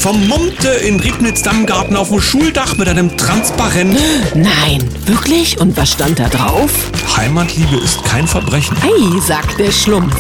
Vermummte in Ribnitz-Dammgarten auf dem Schuldach mit einem Transparent. Nein, wirklich? Und was stand da drauf? Heimatliebe ist kein Verbrechen. Ei, sagt der Schlumpf.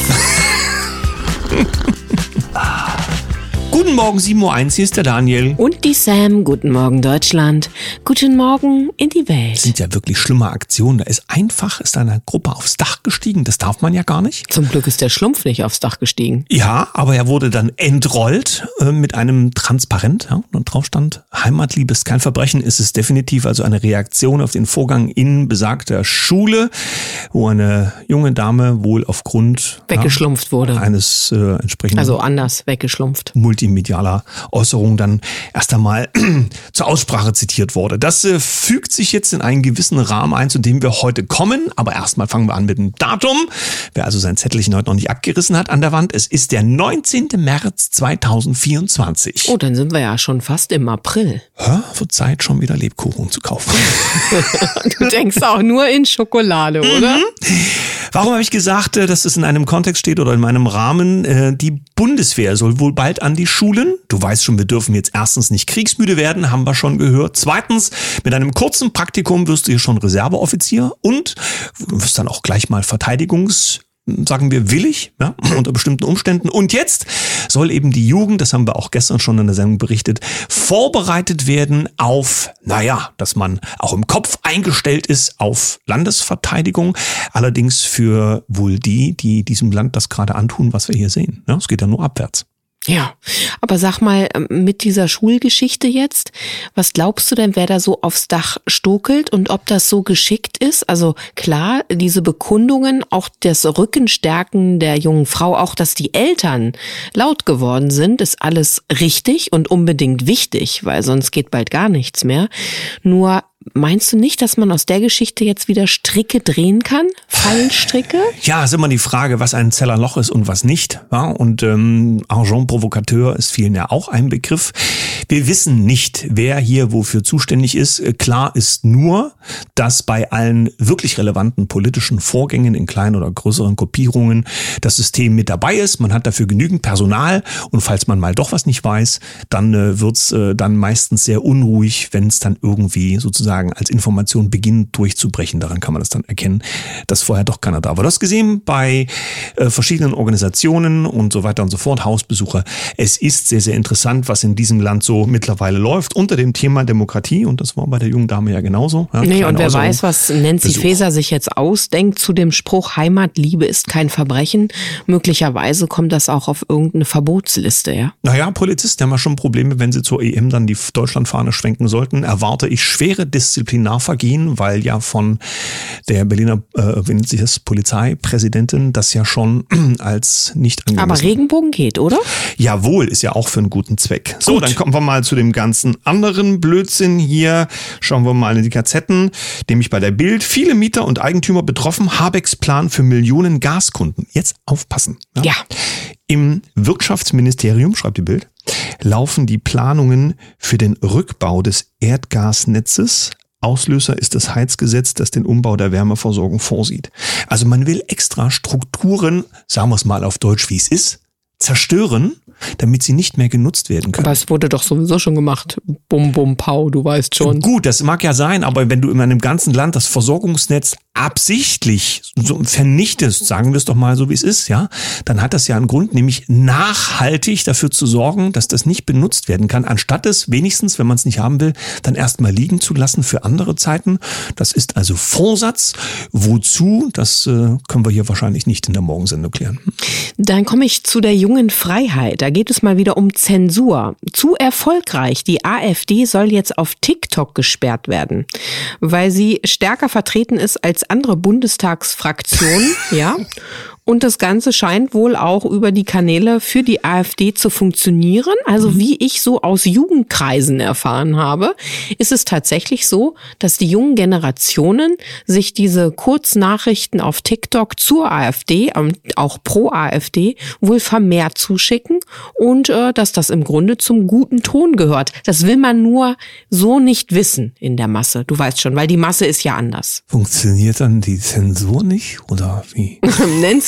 Guten Morgen, 7:01 Uhr, hier ist der Daniel. Und die Sam. Guten Morgen, Deutschland. Guten Morgen in die Welt. Das sind ja wirklich schlimme Aktionen. Da ist eine Gruppe aufs Dach gestiegen. Das darf man ja gar nicht. Zum Glück ist der Schlumpf nicht aufs Dach gestiegen. Ja, aber er wurde dann entrollt mit einem Transparent. Ja, und drauf stand, Heimatliebe ist kein Verbrechen. Ist es definitiv also eine Reaktion auf den Vorgang in besagter Schule, wo eine junge Dame wohl aufgrund weggeschlumpft wurde. Eines entsprechenden... Also anders weggeschlumpft. Multimedialer Äußerung dann erst einmal zur Aussprache zitiert wurde. Das fügt sich jetzt in einen gewissen Rahmen ein, zu dem wir heute kommen. Aber erstmal fangen wir an mit dem Datum. Wer also sein Zettelchen heute noch nicht abgerissen hat an der Wand, es ist der 19. März 2024. Oh, dann sind wir ja schon fast im April. Wird Zeit, schon wieder Lebkuchen zu kaufen. Du denkst auch nur in Schokolade, oder? Warum habe ich gesagt, dass es in einem Kontext steht oder in meinem Rahmen? Die Bundeswehr soll wohl bald an die Schulen. Du weißt schon, wir dürfen jetzt erstens nicht kriegsmüde werden, haben wir schon gehört. Zweitens, mit einem kurzen Praktikum wirst du hier schon Reserveoffizier und wirst dann auch gleich mal sagen wir willig, ja, unter bestimmten Umständen. Und jetzt soll eben die Jugend, das haben wir auch gestern schon in der Sendung berichtet, vorbereitet werden auf, dass man auch im Kopf eingestellt ist auf Landesverteidigung. Allerdings für wohl die diesem Land das gerade antun, was wir hier sehen. Ja, es geht ja nur abwärts. Ja, aber sag mal, mit dieser Schulgeschichte jetzt, was glaubst du denn, wer da so aufs Dach stokelt und ob das so geschickt ist? Also klar, diese Bekundungen, auch das Rückenstärken der jungen Frau, auch dass die Eltern laut geworden sind, ist alles richtig und unbedingt wichtig, weil sonst geht bald gar nichts mehr. Nur meinst du nicht, dass man aus der Geschichte jetzt wieder Stricke drehen kann? Fallstricke? Ja, ist immer die Frage, was ein Zellerloch ist und was nicht. Ja? Und Agent Provocateur ist vielen ja auch ein Begriff. Wir wissen nicht, wer hier wofür zuständig ist. Klar ist nur, dass bei allen wirklich relevanten politischen Vorgängen in kleinen oder größeren Gruppierungen das System mit dabei ist. Man hat dafür genügend Personal und falls man mal doch was nicht weiß, dann wird's dann meistens sehr unruhig, wenn es dann irgendwie sozusagen als Information beginnt durchzubrechen. Daran kann man das dann erkennen, dass vorher doch keiner da war. Du hast gesehen bei verschiedenen Organisationen und so weiter und so fort, Hausbesucher. Es ist sehr, sehr interessant, was in diesem Land so mittlerweile läuft unter dem Thema Demokratie und das war bei der jungen Dame ja genauso. Ja, nee, und wer weiß, was Nancy Faeser sich jetzt ausdenkt zu dem Spruch, Heimatliebe ist kein Verbrechen. Möglicherweise kommt das auch auf irgendeine Verbotsliste, ja? Naja, Polizisten haben ja schon Probleme, wenn sie zur EM dann die Deutschlandfahne schwenken sollten. Erwarte ich schwere Disziplinarvergehen, weil ja von der Berliner Polizeipräsidentin das ja schon als nicht angemessen. Aber Regenbogen geht, oder? Jawohl, ist ja auch für einen guten Zweck. So, dann kommen wir mal zu dem ganzen anderen Blödsinn hier. Schauen wir mal in die Gazetten, nämlich bei der Bild. Viele Mieter und Eigentümer betroffen, Habecks Plan für Millionen Gaskunden. Jetzt aufpassen. Ja. Im Wirtschaftsministerium, schreibt die Bild, laufen die Planungen für den Rückbau des Erdgasnetzes. Auslöser ist das Heizgesetz, das den Umbau der Wärmeversorgung vorsieht. Also man will extra Strukturen, sagen wir es mal auf Deutsch, wie es ist, zerstören, damit sie nicht mehr genutzt werden können. Aber es wurde doch sowieso schon gemacht. Bum, bum, pau, du weißt schon. Gut, das mag ja sein, aber wenn du in einem ganzen Land das Versorgungsnetz absichtlich so vernichtest, sagen wir es doch mal so, wie es ist, ja, dann hat das ja einen Grund, nämlich nachhaltig dafür zu sorgen, dass das nicht benutzt werden kann, anstatt es wenigstens, wenn man es nicht haben will, dann erstmal liegen zu lassen für andere Zeiten. Das ist also Vorsatz. Wozu? Das können wir hier wahrscheinlich nicht in der Morgensendung klären. Dann komme ich zu der jungen Freiheit. Da geht es mal wieder um Zensur. Zu erfolgreich. Die AfD soll jetzt auf TikTok gesperrt werden, weil sie stärker vertreten ist als andere Bundestagsfraktionen, ja. Und das Ganze scheint wohl auch über die Kanäle für die AfD zu funktionieren. Also wie ich so aus Jugendkreisen erfahren habe, ist es tatsächlich so, dass die jungen Generationen sich diese Kurznachrichten auf TikTok zur AfD, auch pro AfD, wohl vermehrt zuschicken und dass das im Grunde zum guten Ton gehört. Das will man nur so nicht wissen in der Masse. Du weißt schon, weil die Masse ist ja anders. Funktioniert dann die Zensur nicht oder wie? Nancy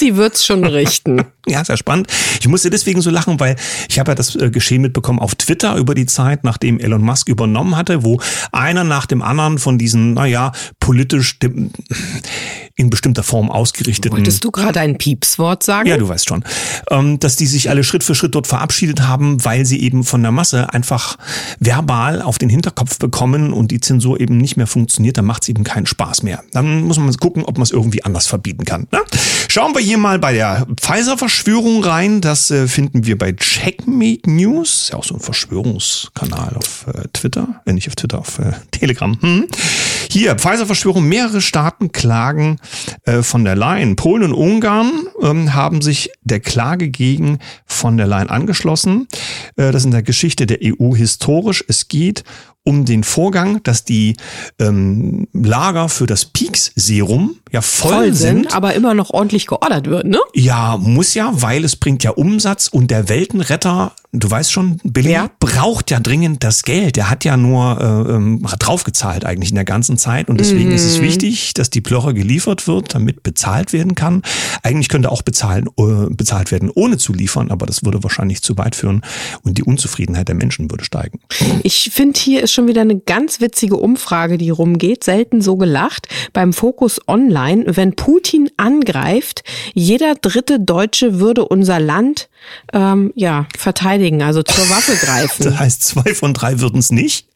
Pussy wird's schon richten. Ja, sehr spannend. Ich musste deswegen so lachen, weil ich habe ja das Geschehen mitbekommen auf Twitter über die Zeit, nachdem Elon Musk übernommen hatte, wo einer nach dem anderen von diesen, politisch in bestimmter Form ausgerichteten... Wolltest du gerade ein Piepswort sagen? Ja, du weißt schon. Dass die sich alle Schritt für Schritt dort verabschiedet haben, weil sie eben von der Masse einfach verbal auf den Hinterkopf bekommen und die Zensur eben nicht mehr funktioniert, dann macht es eben keinen Spaß mehr. Dann muss man gucken, ob man es irgendwie anders verbieten kann. Ne? Schauen wir hier mal bei der Pfizer-Verschwörung rein. Das finden wir bei Checkmate News. Ist ja auch so ein Verschwörungskanal auf Twitter. Nicht auf Twitter, auf Telegram. Hier, Pfizer-Verschwörung. Mehrere Staaten klagen von der Leyen. Polen und Ungarn haben sich der Klage gegen von der Leyen angeschlossen. Das ist in der Geschichte der EU historisch. Es geht um den Vorgang, dass die Lager für das Peaks-Serum ja voll sind, aber immer noch ordentlich geordert wird, ne? Ja, muss ja, weil es bringt ja Umsatz und der Weltenretter, du weißt schon, Billy, braucht ja dringend das Geld. Der hat ja nur draufgezahlt eigentlich in der ganzen Zeit und deswegen ist es wichtig, dass die Plörre geliefert wird, damit bezahlt werden kann. Eigentlich könnte auch bezahlt werden, ohne zu liefern, aber das würde wahrscheinlich zu weit führen und die Unzufriedenheit der Menschen würde steigen. Ich finde, hier ist schon wieder eine ganz witzige Umfrage, die rumgeht. Selten so gelacht. Beim Focus Online, wenn Putin angreift, jeder dritte Deutsche würde unser Land verteidigen, also zur Waffe greifen. Das heißt, 2 von 3 würden es nicht?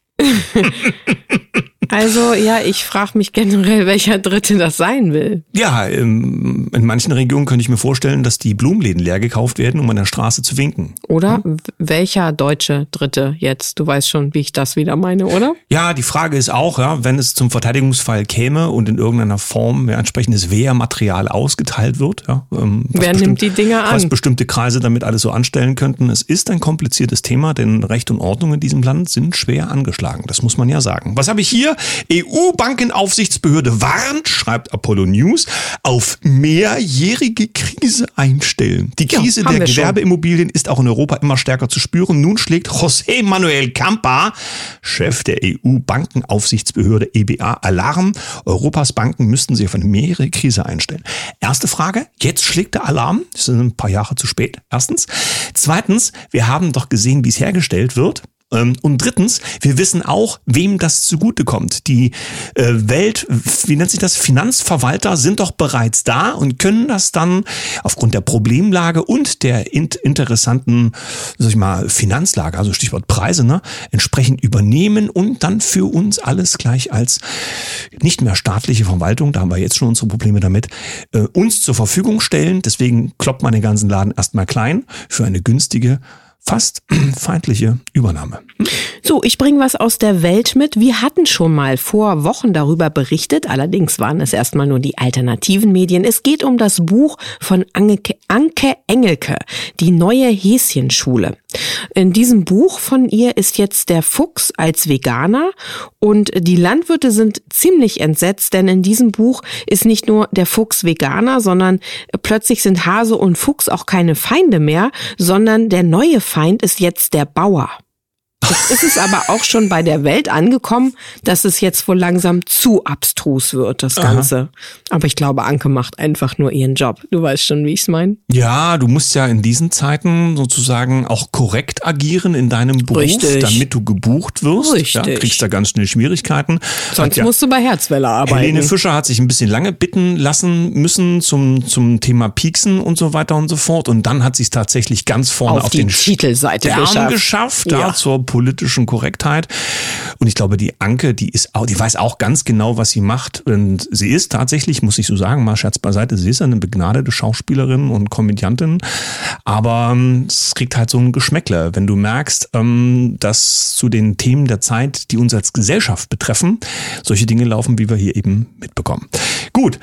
Also ich frage mich generell, welcher Dritte das sein will. Ja, in manchen Regionen könnte ich mir vorstellen, dass die Blumenläden leer gekauft werden, um an der Straße zu winken. Oder welcher deutsche Dritte jetzt? Du weißt schon, wie ich das wieder meine, oder? Ja, die Frage ist auch, wenn es zum Verteidigungsfall käme und in irgendeiner Form entsprechendes Wehrmaterial ausgeteilt wird. Wer nimmt die Dinger an? Was bestimmte Kreise damit alles so anstellen könnten. Es ist ein kompliziertes Thema, denn Recht und Ordnung in diesem Land sind schwer angeschlagen. Das muss man ja sagen. Was habe ich hier? EU-Bankenaufsichtsbehörde warnt, schreibt Apollo News, auf mehrjährige Krise einstellen. Die Krise der Gewerbeimmobilien ist auch in Europa immer stärker zu spüren. Nun schlägt José Manuel Campa, Chef der EU-Bankenaufsichtsbehörde EBA, Alarm. Europas Banken müssten sich auf eine mehrjährige Krise einstellen. Erste Frage, jetzt schlägt der Alarm. Das ist ein paar Jahre zu spät, erstens. Zweitens, wir haben doch gesehen, wie es hergestellt wird. Und drittens, wir wissen auch, wem das zugutekommt. Die Finanzverwalter sind doch bereits da und können das dann aufgrund der Problemlage und der interessanten, Finanzlage, also Stichwort Preise, entsprechend übernehmen und dann für uns alles gleich als nicht mehr staatliche Verwaltung, da haben wir jetzt schon unsere Probleme damit, uns zur Verfügung stellen. Deswegen kloppt man den ganzen Laden erstmal klein für eine günstige, fast feindliche Übernahme. So, ich bringe was aus der Welt mit. Wir hatten schon mal vor Wochen darüber berichtet, allerdings waren es erstmal nur die alternativen Medien. Es geht um das Buch von Anke Engelke, die neue Häschenschule. In diesem Buch von ihr ist jetzt der Fuchs als Veganer und die Landwirte sind ziemlich entsetzt, denn in diesem Buch ist nicht nur der Fuchs Veganer, sondern plötzlich sind Hase und Fuchs auch keine Feinde mehr, sondern der neue Feind ist jetzt der Bauer. Jetzt ist es aber auch schon bei der Welt angekommen, dass es jetzt wohl langsam zu abstrus wird, das Ganze. Aha. Aber ich glaube, Anke macht einfach nur ihren Job. Du weißt schon, wie ich es meine. Ja, du musst ja in diesen Zeiten sozusagen auch korrekt agieren in deinem Beruf, richtig, damit du gebucht wirst. Richtig. Ja, kriegst da ganz schnell Schwierigkeiten. Sonst musst du bei Herzwelle arbeiten. Helene Fischer hat sich ein bisschen lange bitten lassen müssen zum Thema Pieksen und so weiter und so fort. Und dann hat sie es tatsächlich ganz vorne auf die den Titelseite geschafft. Ja, zur politischen Korrektheit. Und ich glaube, die Anke, die weiß auch ganz genau, was sie macht. Und sie ist tatsächlich, muss ich so sagen, mal Scherz beiseite, sie ist eine begnadete Schauspielerin und Komödiantin. Aber es kriegt halt so ein Geschmäckle, wenn du merkst, dass zu den Themen der Zeit, die uns als Gesellschaft betreffen, solche Dinge laufen, wie wir hier eben mitbekommen. Gut,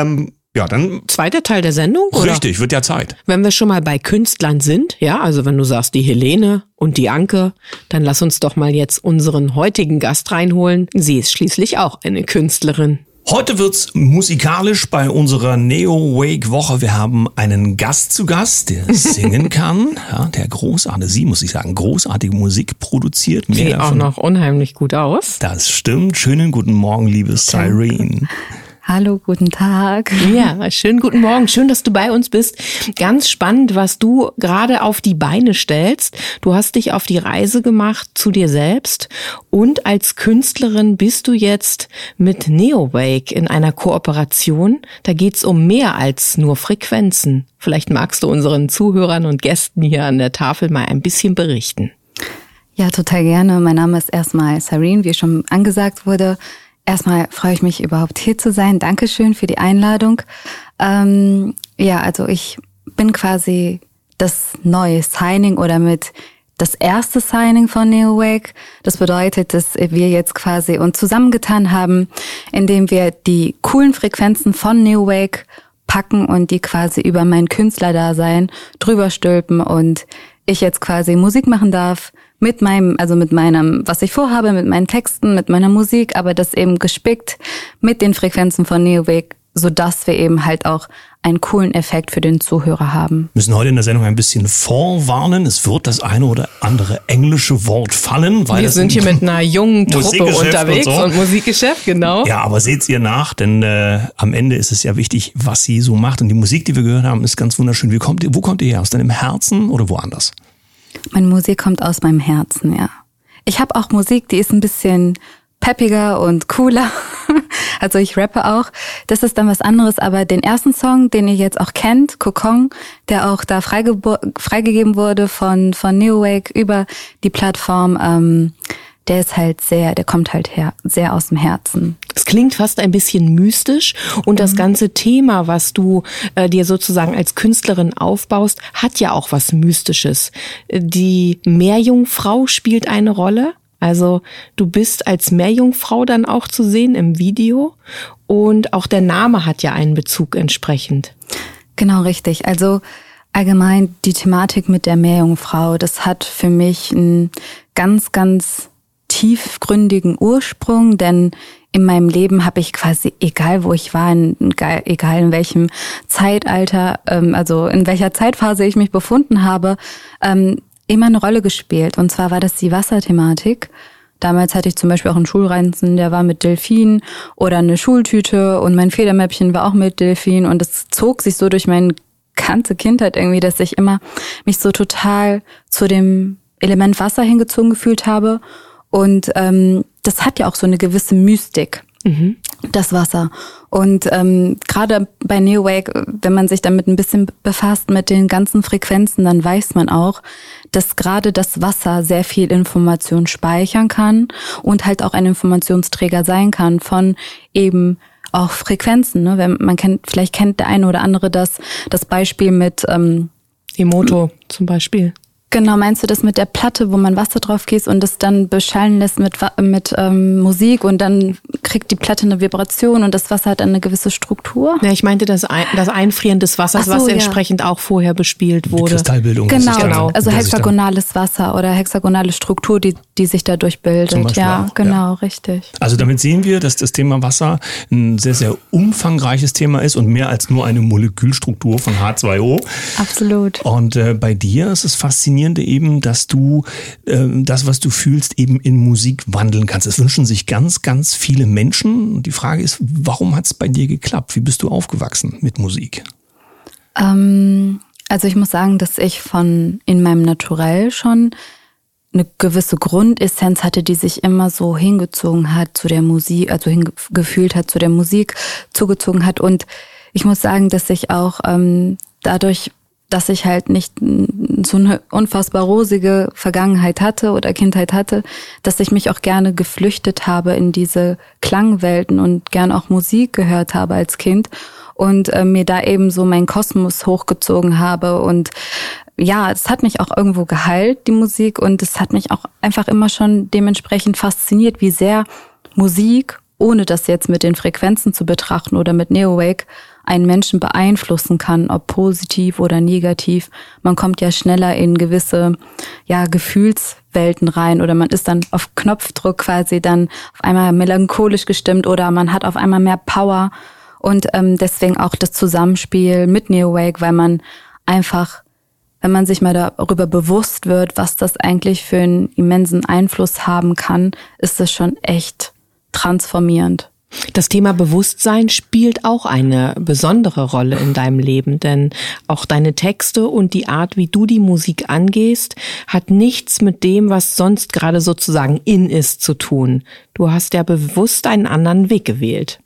ja, dann. Zweiter Teil der Sendung, oder? Richtig, wird ja Zeit. Wenn wir schon mal bei Künstlern sind, ja, also wenn du sagst die Helene und die Anke, dann lass uns doch mal jetzt unseren heutigen Gast reinholen. Sie ist schließlich auch eine Künstlerin. Heute wird's musikalisch bei unserer Neo-Wake-Woche. Wir haben einen Gast zu Gast, der singen kann, ja, der großartige Musik produziert. Sieht auch noch unheimlich gut aus. Das stimmt. Schönen guten Morgen, liebe Cyrene. Hallo, guten Tag. Ja, schönen guten Morgen. Schön, dass du bei uns bist. Ganz spannend, was du gerade auf die Beine stellst. Du hast dich auf die Reise gemacht zu dir selbst und als Künstlerin bist du jetzt mit Neowake in einer Kooperation. Da geht's um mehr als nur Frequenzen. Vielleicht magst du unseren Zuhörern und Gästen hier an der Tafel mal ein bisschen berichten. Ja, total gerne. Mein Name ist erstmal Sareen, wie schon angesagt wurde. Erstmal freue ich mich, überhaupt hier zu sein. Dankeschön für die Einladung. Also ich bin quasi das neue Signing oder mit das erste Signing von Neowake. Das bedeutet, dass wir jetzt quasi uns zusammengetan haben, indem wir die coolen Frequenzen von Neowake packen und die quasi über mein Künstlerdasein drüber stülpen und ich jetzt quasi Musik machen darf mit meinem, was ich vorhabe, mit meinen Texten, mit meiner Musik, aber das eben gespickt mit den Frequenzen von Neowake, sodass wir eben halt auch einen coolen Effekt für den Zuhörer haben. Wir müssen heute in der Sendung ein bisschen vorwarnen. Es wird das eine oder andere englische Wort fallen. Weil wir sind hier mit einer jungen Truppe unterwegs und Musikgeschäft, genau. Ja, aber seht's ihr nach, denn am Ende ist es ja wichtig, was sie so macht. Und die Musik, die wir gehört haben, ist ganz wunderschön. Wo kommt ihr her? Aus deinem Herzen oder woanders? Meine Musik kommt aus meinem Herzen, ja. Ich habe auch Musik, die ist ein bisschen peppiger und cooler. Also ich rappe auch. Das ist dann was anderes, aber den ersten Song, den ihr jetzt auch kennt, Kokon, der auch da freigegeben wurde von Neowake über die Plattform, der ist halt der kommt halt sehr aus dem Herzen. Es klingt fast ein bisschen mystisch und das ganze Thema, was du dir sozusagen als Künstlerin aufbaust, hat ja auch was Mystisches. Die Meerjungfrau spielt eine Rolle. Also du bist als Meerjungfrau dann auch zu sehen im Video und auch der Name hat ja einen Bezug entsprechend. Genau, richtig. Also allgemein die Thematik mit der Meerjungfrau, das hat für mich einen ganz, ganz tiefgründigen Ursprung, denn in meinem Leben habe ich quasi, egal wo ich war, egal in welchem Zeitalter, also in welcher Zeitphase ich mich befunden habe, immer eine Rolle gespielt. Und zwar war das die Wasserthematik. Damals hatte ich zum Beispiel auch einen Schulranzen, der war mit Delfin oder eine Schultüte und mein Federmäppchen war auch mit Delfin und es zog sich so durch meine ganze Kindheit irgendwie, dass ich immer mich so total zu dem Element Wasser hingezogen gefühlt habe. Und das hat ja auch so eine gewisse Mystik, das Wasser. Und gerade bei Neowake, wenn man sich damit ein bisschen befasst mit den ganzen Frequenzen, dann weiß man auch, dass gerade das Wasser sehr viel Information speichern kann und halt auch ein Informationsträger sein kann von eben auch Frequenzen. Ne? Vielleicht kennt der eine oder andere das Beispiel mit Emoto zum Beispiel. Genau, meinst du das mit der Platte, wo man Wasser drauf gießt und es dann beschallen lässt mit Musik und dann kriegt die Platte eine Vibration und das Wasser hat dann eine gewisse Struktur? Ja, ich meinte das Einfrieren des Wassers, was entsprechend auch vorher bespielt wurde. Die Kristallbildung. Genau. Also hexagonales Wasser oder hexagonale Struktur, die sich dadurch bildet. Ja, genau, richtig. Also damit sehen wir, dass das Thema Wasser ein sehr, sehr umfangreiches Thema ist und mehr als nur eine Molekülstruktur von H2O. Absolut. Und bei dir ist es faszinierend eben, dass du das, was du fühlst, eben in Musik wandeln kannst. Das wünschen sich ganz, ganz viele Menschen. Und die Frage ist, warum hat es bei dir geklappt? Wie bist du aufgewachsen mit Musik? Also ich muss sagen, dass ich in meinem Naturell schon eine gewisse Grundessenz hatte, die sich immer so hingezogen hat zu der Musik, also hingefühlt hat zu der Musik, zugezogen hat. Und ich muss sagen, dass ich auch dadurch, dass ich halt nicht so eine unfassbar rosige Vergangenheit hatte oder Kindheit hatte, dass ich mich auch gerne geflüchtet habe in diese Klangwelten und gerne auch Musik gehört habe als Kind und mir da eben so meinen Kosmos hochgezogen habe und ja, es hat mich auch irgendwo geheilt, die Musik, und es hat mich auch einfach immer schon dementsprechend fasziniert, wie sehr Musik, ohne das jetzt mit den Frequenzen zu betrachten oder mit Neowake, einen Menschen beeinflussen kann, ob positiv oder negativ. Man kommt ja schneller in gewisse Gefühlswelten rein oder man ist dann auf Knopfdruck quasi dann auf einmal melancholisch gestimmt oder man hat auf einmal mehr Power und deswegen auch das Zusammenspiel mit Neowake, weil man einfach, wenn man sich mal darüber bewusst wird, was das eigentlich für einen immensen Einfluss haben kann, ist das schon echt transformierend. Das Thema Bewusstsein spielt auch eine besondere Rolle in deinem Leben, denn auch deine Texte und die Art, wie du die Musik angehst, hat nichts mit dem, was sonst gerade sozusagen in ist, zu tun. Du hast ja bewusst einen anderen Weg gewählt.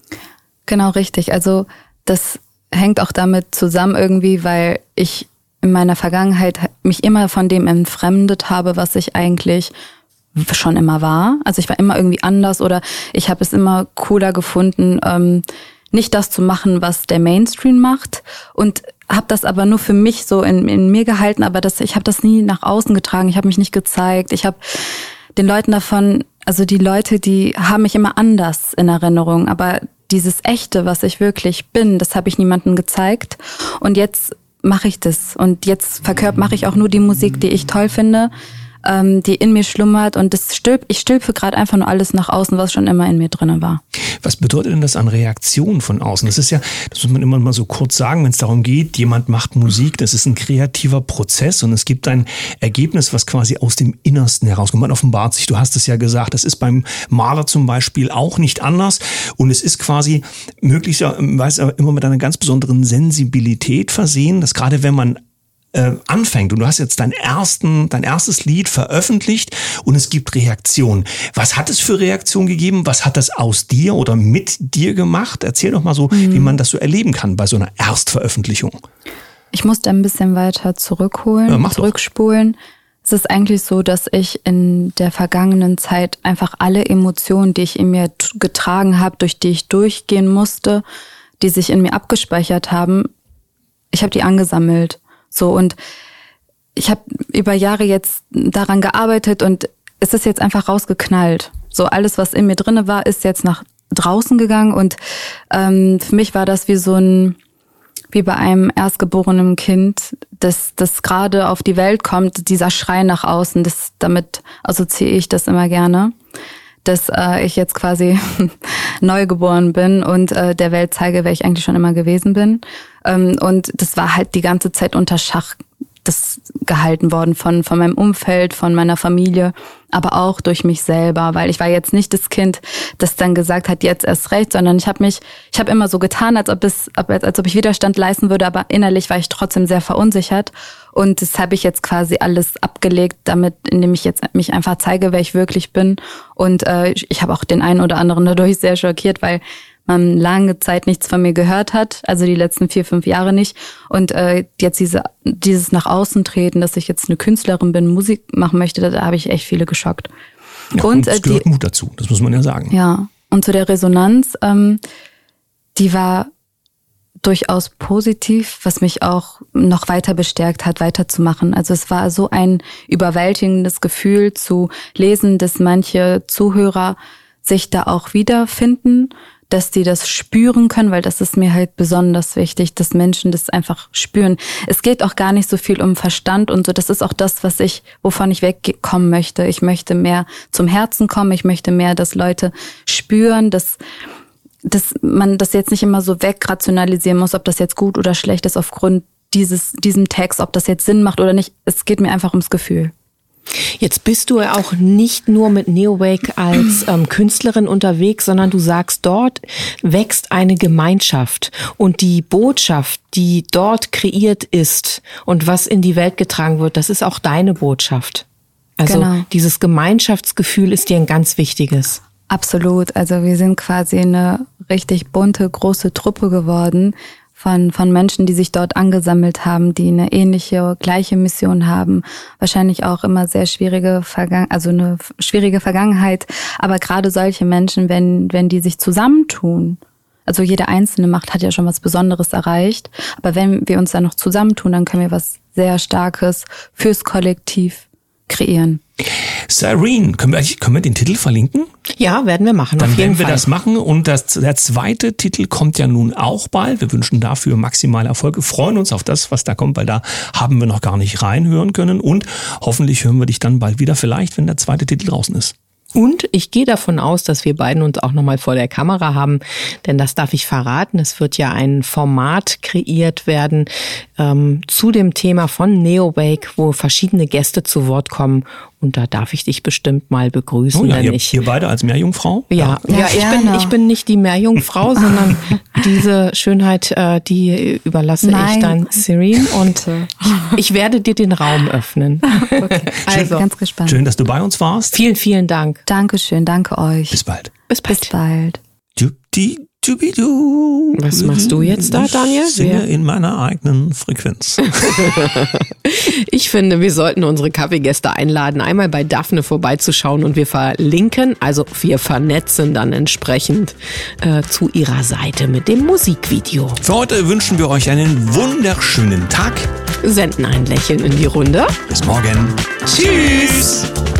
Genau, richtig. Also das hängt auch damit zusammen irgendwie, weil ich in meiner Vergangenheit mich immer von dem entfremdet habe, was ich eigentlich schon immer war. Also ich war immer irgendwie anders oder ich habe es immer cooler gefunden, nicht das zu machen, was der Mainstream macht, und habe das aber nur für mich so in mir gehalten, aber ich habe das nie nach außen getragen, ich habe mich nicht gezeigt, ich habe den Leuten davon, also die Leute, die haben mich immer anders in Erinnerung, aber dieses Echte, was ich wirklich bin, das habe ich niemandem gezeigt, und jetzt mache ich das und jetzt mache ich auch nur die Musik, die ich toll finde, die in mir schlummert, und ich stülpe gerade einfach nur alles nach außen, was schon immer in mir drin war. Was bedeutet denn das an Reaktion von außen? Das ist ja, das muss man immer mal so kurz sagen, wenn es darum geht, jemand macht Musik, das ist ein kreativer Prozess und es gibt ein Ergebnis, was quasi aus dem Innersten herauskommt. Man offenbart sich, du hast es ja gesagt, das ist beim Maler zum Beispiel auch nicht anders, und es ist quasi möglicherweise immer mit einer ganz besonderen Sensibilität versehen, dass gerade wenn man anfängt und du hast jetzt dein erstes Lied veröffentlicht und es gibt Reaktionen. Was hat es für Reaktionen gegeben? Was hat das aus dir oder mit dir gemacht? Erzähl doch mal so, wie man das so erleben kann bei so einer Erstveröffentlichung. Ich musste ein bisschen weiter zurückspulen. Es ist eigentlich so, dass ich in der vergangenen Zeit einfach alle Emotionen, die ich in mir getragen habe, durch die ich durchgehen musste, die sich in mir abgespeichert haben, ich habe die angesammelt. So, und ich habe über Jahre jetzt daran gearbeitet und es ist jetzt einfach rausgeknallt. So, alles, was in mir drinne war, ist jetzt nach draußen gegangen, und für mich war das wie bei einem erstgeborenen Kind, das gerade auf die Welt kommt, dieser Schrei nach außen, damit assoziiere ich das immer gerne, dass ich jetzt quasi neugeboren bin und der Welt zeige, wer ich eigentlich schon immer gewesen bin. Und das war halt die ganze Zeit unter Schach gehalten worden von meinem Umfeld, von meiner Familie, aber auch durch mich selber, weil ich war jetzt nicht das Kind, das dann gesagt hat, jetzt erst recht, sondern ich habe immer so getan, als ob ich Widerstand leisten würde, aber innerlich war ich trotzdem sehr verunsichert, und das habe ich jetzt quasi alles abgelegt, indem ich jetzt mich einfach zeige, wer ich wirklich bin, und ich habe auch den einen oder anderen dadurch sehr schockiert, weil man lange Zeit nichts von mir gehört hat, also die letzten 4-5 Jahre nicht. Und jetzt dieses nach außen treten, dass ich jetzt eine Künstlerin bin, Musik machen möchte, da habe ich echt viele geschockt. Ja, und es gehört Mut dazu, das muss man ja sagen. Ja, und zu der Resonanz, die war durchaus positiv, was mich auch noch weiter bestärkt hat, weiterzumachen. Also es war so ein überwältigendes Gefühl zu lesen, dass manche Zuhörer sich da auch wiederfinden, dass die das spüren können, weil das ist mir halt besonders wichtig, dass Menschen das einfach spüren. Es geht auch gar nicht so viel um Verstand und so. Das ist auch das, wovon ich wegkommen möchte. Ich möchte mehr zum Herzen kommen. Ich möchte mehr, dass Leute spüren, dass man das jetzt nicht immer so wegrationalisieren muss, ob das jetzt gut oder schlecht ist aufgrund diesem Text, ob das jetzt Sinn macht oder nicht. Es geht mir einfach ums Gefühl. Jetzt bist du ja auch nicht nur mit Neowake als Künstlerin unterwegs, sondern du sagst, dort wächst eine Gemeinschaft, und die Botschaft, die dort kreiert ist und was in die Welt getragen wird, das ist auch deine Botschaft. Also genau. Dieses Gemeinschaftsgefühl ist dir ein ganz wichtiges. Absolut. Also wir sind quasi eine richtig bunte, große Truppe geworden von Menschen, die sich dort angesammelt haben, die eine gleiche Mission haben, wahrscheinlich auch immer sehr schwierige Vergangenheit, aber gerade solche Menschen, wenn die sich zusammentun, also jeder Einzelne hat ja schon was Besonderes erreicht, aber wenn wir uns dann noch zusammentun, dann können wir was sehr Starkes fürs Kollektiv kreieren. Cyrene, können wir den Titel verlinken? Ja, werden wir machen. Dann werden wir das machen, und der zweite Titel kommt ja nun auch bald. Wir wünschen dafür maximale Erfolge, freuen uns auf das, was da kommt, weil da haben wir noch gar nicht reinhören können, und hoffentlich hören wir dich dann bald wieder, vielleicht, wenn der zweite Titel draußen ist. Und ich gehe davon aus, dass wir beiden uns auch nochmal vor der Kamera haben, denn das darf ich verraten. Es wird ja ein Format kreiert werden zu dem Thema von Neowake, wo verschiedene Gäste zu Wort kommen Und da darf ich dich bestimmt mal begrüßen, Oh ja, wenn ihr beide als Meerjungfrau? Ja, ich bin nicht die Meerjungfrau, sondern diese Schönheit, die überlasse ich dann Serene und ich werde dir den Raum öffnen. Okay. Also, ganz gespannt. Schön, dass du bei uns warst. Vielen, vielen Dank. Dankeschön, danke euch. Bis bald. Bis bald. Was machst du jetzt da, Daniel? Ich singe in meiner eigenen Frequenz. Ich finde, wir sollten unsere Kaffeegäste einladen, einmal bei Daphne vorbeizuschauen und wir verlinken, also wir vernetzen dann entsprechend zu ihrer Seite mit dem Musikvideo. Für heute wünschen wir euch einen wunderschönen Tag. Senden ein Lächeln in die Runde. Bis morgen. Tschüss.